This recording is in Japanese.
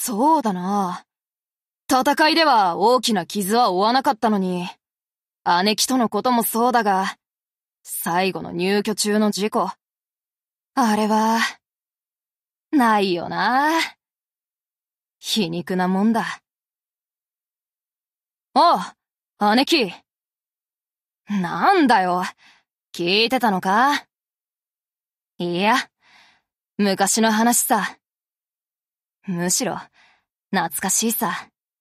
そうだな。戦いでは大きな傷は負わなかったのに、姉貴とのこともそうだが、最後の入居中の事故。あれは、ないよな。皮肉なもんだ。おう、姉貴。なんだよ、聞いてたのか？いや、昔の話さ。むしろ、懐かしいさ。